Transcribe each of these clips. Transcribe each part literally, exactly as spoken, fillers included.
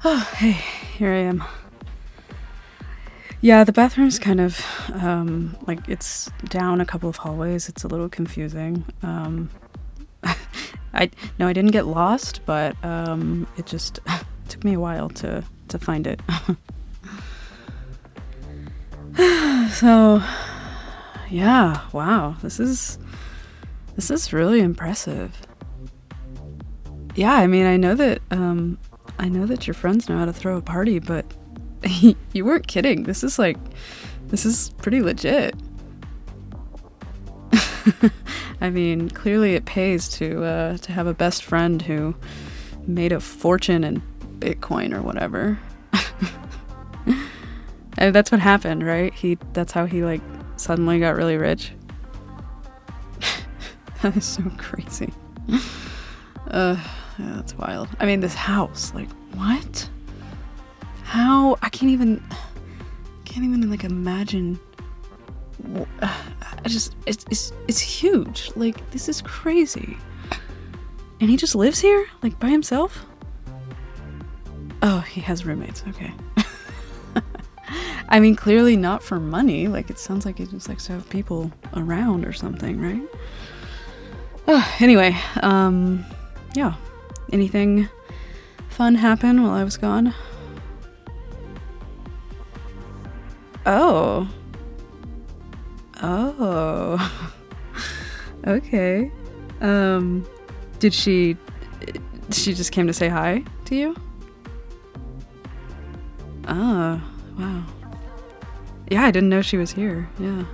Oh, hey, here I am. Yeah, the bathroom's kind of, um, like, it's down a couple of hallways. It's a little confusing. Um, I, no, I didn't get lost, but, um, it just took me a while to, to find it. So, yeah, wow, this is, this is really impressive. Yeah, I mean, I know that, um, I know that your friends know how to throw a party, but you weren't kidding. This is like, this is pretty legit. I mean, clearly it pays to uh, to have a best friend who made a fortune in Bitcoin or whatever. And that's what happened, right? He that's how he like suddenly got really rich. That is so crazy. Uh, yeah, that's wild. I mean, this house, like, what? How? I can't even, can't even like imagine. I just, it's, it's, it's huge. Like, this is crazy. And he just lives here, like, by himself? Oh, he has roommates. Okay. I mean, clearly not for money. Like, it sounds like he just likes to have people around or something, right? Oh, anyway, um, yeah. Anything fun happen while I was gone? Oh. Oh. Okay. Um, did she, she just came to say hi to you? Oh, wow. Yeah, I didn't know she was here. Yeah.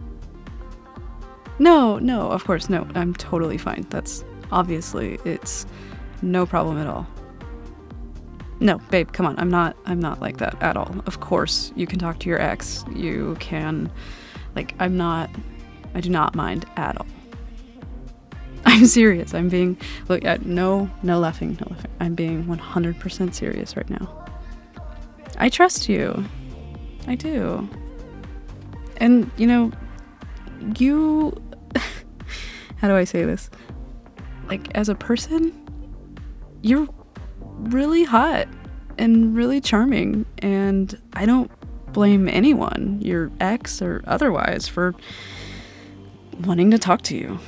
No, no, of course, no. I'm totally fine. That's obviously, it's no problem at all. No, babe, come on. I'm not, I'm not like that at all. Of course, you can talk to your ex. You can, like, I'm not, I do not mind at all. I'm serious. I'm being, look, uh, no, no laughing, no laughing. I'm being one hundred percent serious right now. I trust you. I do. And, you know, you, how do I say this? Like, as a person, you're really hot and really charming, and I don't blame anyone, your ex or otherwise, for wanting to talk to you.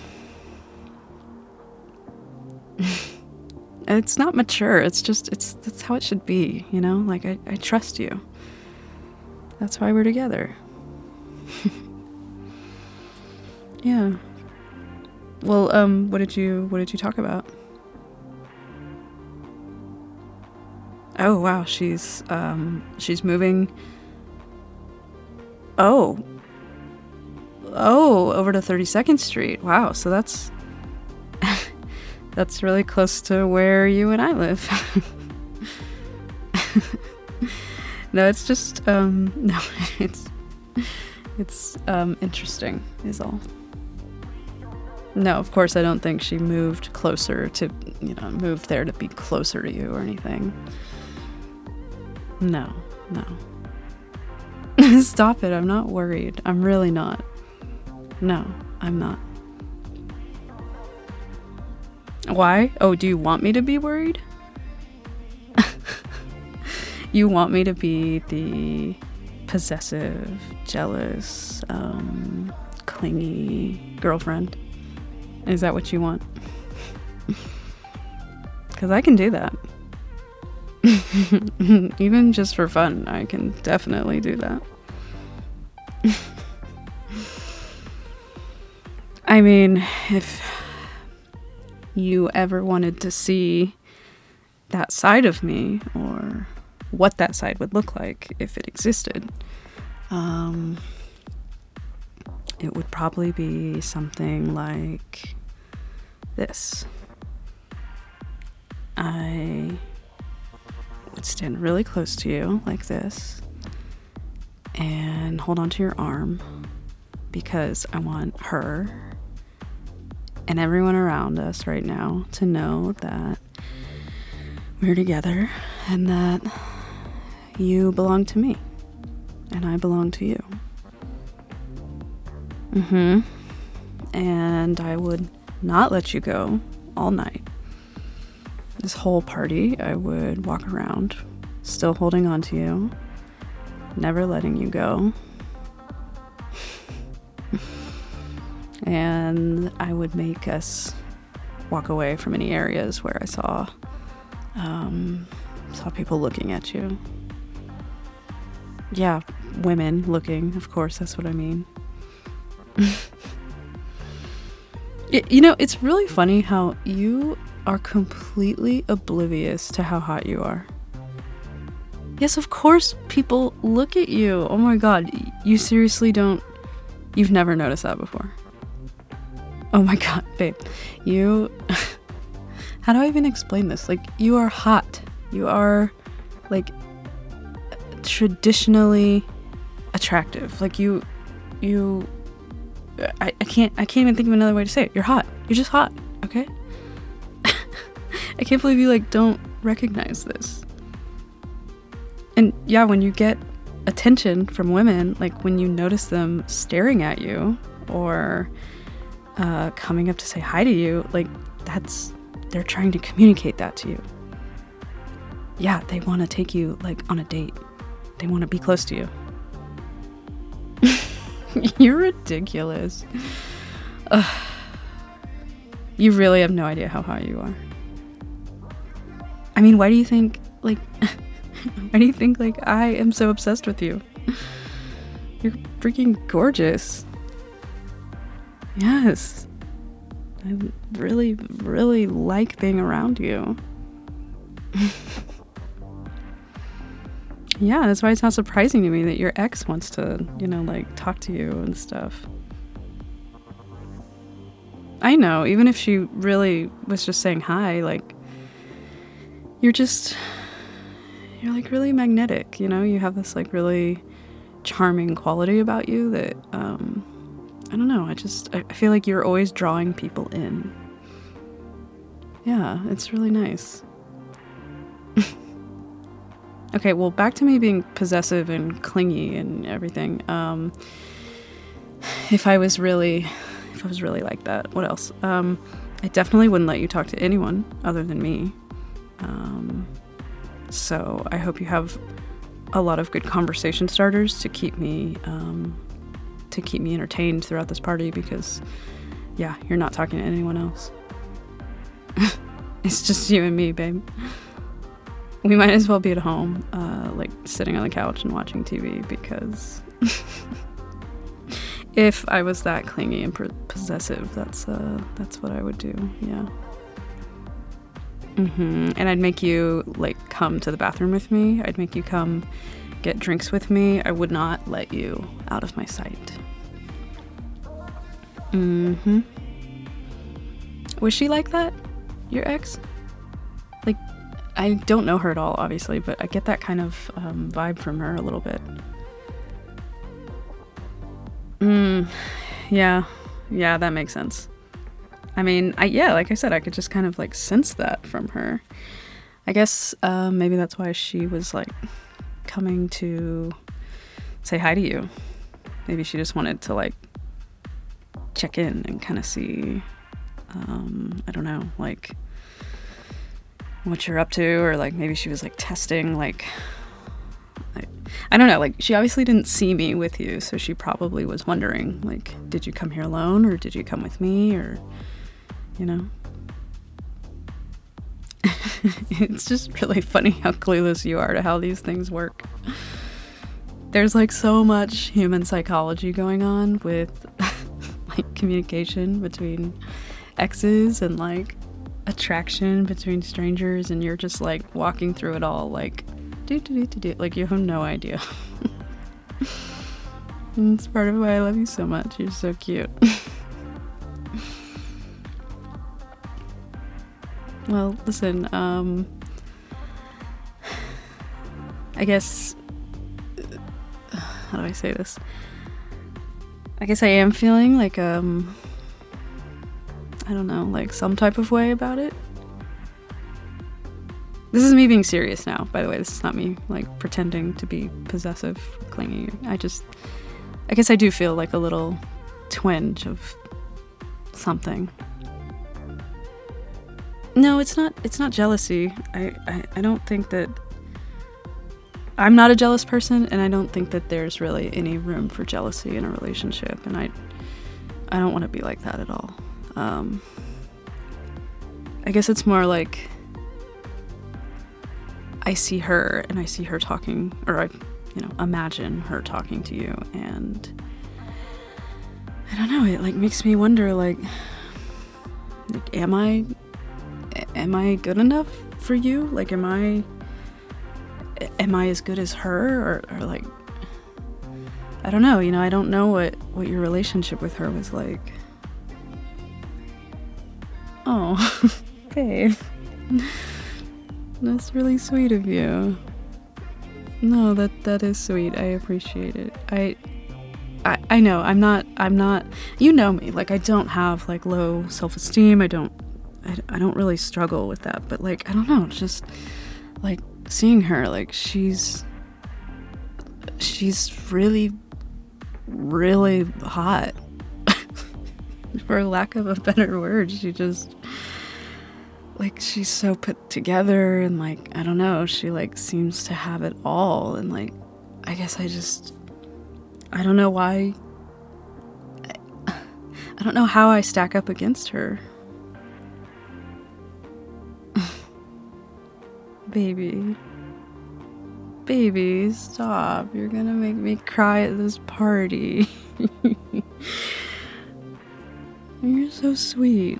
It's not mature. It's just, it's, that's how it should be, you know? Like, I, I trust you. That's why we're together. Yeah. Well, um, what did you, what did you talk about? Oh, wow, she's, um, she's moving. Oh. Oh, over to thirty-second Street. Wow, so that's, that's really close to where you and I live. No, it's just, um, no, it's, it's, um, interesting is all. No, of course, I don't think she moved closer to, you know, moved there to be closer to you or anything. No, no. Stop it, I'm not worried. I'm really not. No, I'm not. Why? Oh, do you want me to be worried? You want me to be the possessive, jealous, um, clingy girlfriend? Is that what you want? Because I can do that. Even just for fun, I can definitely do that. I mean, if you ever wanted to see that side of me, or what that side would look like if it existed, um, it would probably be something like this. I would stand really close to you like this and hold onto your arm, because I want her and everyone around us right now to know that we're together and that you belong to me and I belong to you. Mm-hmm. And I would not let you go all night. This whole party, I would walk around still holding on to you, never letting you go. And I would make us walk away from any areas where I saw um, saw people looking at you. Yeah, women looking, of course, that's what I mean. You know, it's really funny how you are completely oblivious to how hot you are. Yes, of course people look at you. Oh my god, you seriously don't... You've never noticed that before. Oh my god, babe. You... How do I even explain this? Like, you are hot. You are, like, traditionally attractive. Like, you... You... I, I can't I can't even think of another way to say it. You're hot. You're just hot, okay? I can't believe you, like, don't recognize this. And yeah, when you get attention from women, like when you notice them staring at you or uh, coming up to say hi to you, like that's, they're trying to communicate that to you. Yeah, they want to take you like on a date. They want to be close to you. You're ridiculous. Ugh. You really have no idea how hot you are. I mean, why do you think, like, why do you think, like, I am so obsessed with you? You're freaking gorgeous. Yes. I really, really like being around you. Yeah, that's why it's not surprising to me that your ex wants to, you know, like, talk to you and stuff. I know, even if she really was just saying hi, like, you're just, you're, like, really magnetic, you know? You have this, like, really charming quality about you that, um, I don't know, I just, I feel like you're always drawing people in. Yeah, it's really nice. Okay, well, back to me being possessive and clingy and everything. Um, if I was really, if I was really like that, what else? Um, I definitely wouldn't let you talk to anyone other than me. Um, so I hope you have a lot of good conversation starters to keep me, um, to keep me entertained throughout this party because, yeah, you're not talking to anyone else. It's just you and me, babe. We might as well be at home, uh, like sitting on the couch and watching T V because if I was that clingy and possessive, that's uh, that's what I would do. Yeah. Mm-hmm. And I'd make you like come to the bathroom with me. I'd make you come get drinks with me. I would not let you out of my sight. Mm-hmm. Was she like that? Your ex? Like, I don't know her at all, obviously, but I get that kind of um, vibe from her a little bit. Mm, yeah, yeah, that makes sense. I mean, I yeah, like I said, I could just kind of like sense that from her. I guess uh, maybe that's why she was like coming to say hi to you. Maybe she just wanted to like check in and kind of see, um, I don't know, like what you're up to, or like maybe she was like testing, like, like I don't know, like she obviously didn't see me with you, so she probably was wondering, like, did you come here alone or did you come with me, or, you know. It's just really funny how clueless you are to how these things work. There's like so much human psychology going on with like communication between exes and like attraction between strangers, and you're just like walking through it all like do do do do do like you have no idea. And it's part of why I love you so much. You're so cute. Well, listen, um I guess how do I say this? I guess I am feeling like um I don't know, like some type of way about it. This is me being serious now, by the way. This is not me like pretending to be possessive, clingy. I just, I guess I do feel like a little twinge of something. No, it's not, it's not jealousy. I, I, I don't think that, I'm not a jealous person, and I don't think that there's really any room for jealousy in a relationship, and I I don't want to be like that at all. Um, I guess it's more like I see her and I see her talking, or I, you know, imagine her talking to you, and I don't know, it like makes me wonder, like, like am I, am I good enough for you? Like, am I, am I as good as her, or, or like, I don't know, you know, I don't know what, what your relationship with her was like. Oh, babe. That's really sweet of you. No, that that is sweet. I appreciate it. I, I I know I'm not I'm not. You know me. Like, I don't have like low self-esteem. I don't I, I don't really struggle with that. But like, I don't know. Just like seeing her, like she's she's really really hot. For lack of a better word, she just. Like, she's so put together, and like, I don't know, she like seems to have it all, and like, I guess I just, I don't know why, I, I don't know how I stack up against her. Baby. Baby, stop, you're gonna make me cry at this party. You're so sweet.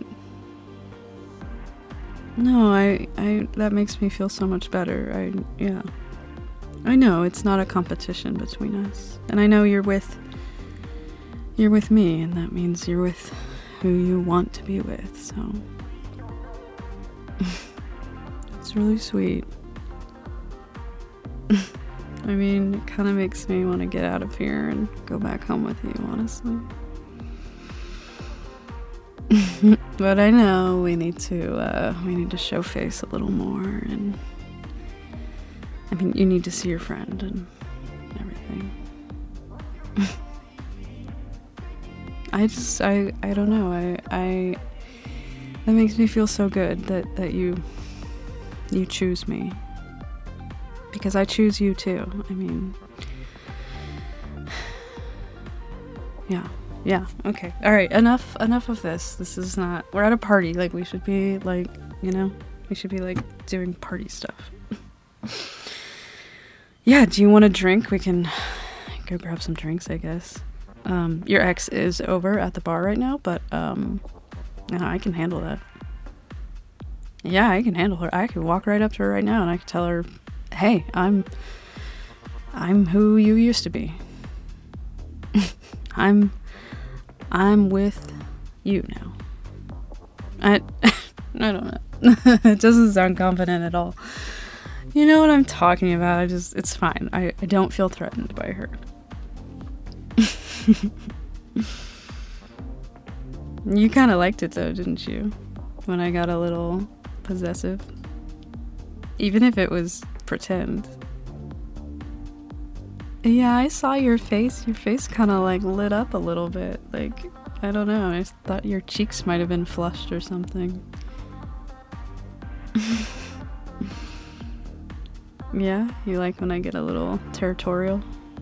No, I, I, that makes me feel so much better. I, yeah. I know, it's not a competition between us. And I know you're with, you're with me, and that means you're with who you want to be with, so. It's really sweet. I mean, it kind of makes me want to get out of here and go back home with you, honestly. But I know we need to uh, we need to show face a little more, and I mean, you need to see your friend and everything. I just I I don't know I I that makes me feel so good that that you you choose me, because I choose you too. I mean, yeah. Yeah, okay. All right, enough enough of this. This is not, we're at a party. Like, we should be like, you know, we should be like doing party stuff. Yeah, do you want a drink? We can go grab some drinks, I guess. Um, your ex is over at the bar right now, but um, yeah, I can handle that. Yeah, I can handle her. I could walk right up to her right now and I could tell her, hey, I'm, I'm who you used to be. I'm... I'm with you now. I I don't know. It doesn't sound confident at all. You know what I'm talking about. I just, it's fine. I, I don't feel threatened by her. You kind of liked it though, didn't you? When I got a little possessive. Even if it was pretend. Yeah, I saw your face. Your face kind of like lit up a little bit. Like, I don't know. I just thought your cheeks might have been flushed or something. Yeah, you like when I get a little territorial?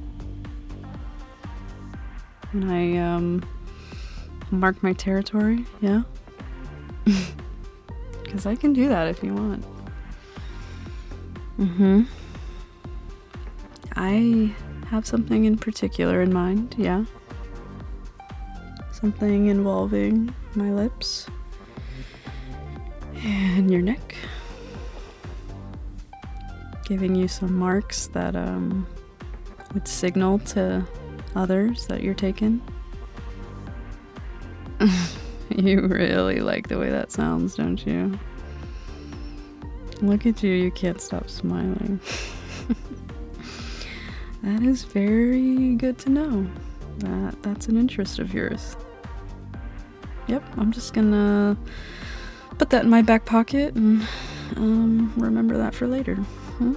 When I um mark my territory, yeah? Because I can do that if you want. Mm-hmm. I have something in particular in mind, yeah. Something involving my lips and your neck. Giving you some marks that um, would signal to others that you're taken. You really like the way that sounds, don't you? Look at you, you can't stop smiling. That is very good to know. That that's an interest of yours. Yep, I'm just gonna put that in my back pocket and um, remember that for later. Hmm?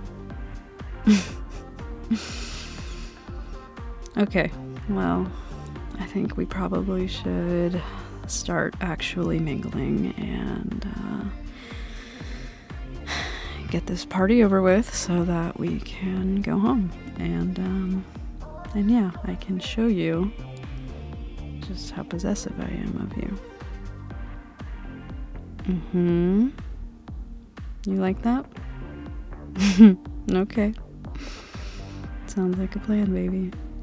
Okay, well, I think we probably should start actually mingling and uh, get this party over with so that we can go home. And, um, and yeah, I can show you just how possessive I am of you. Mm-hmm. You like that? Okay. Sounds like a plan, baby.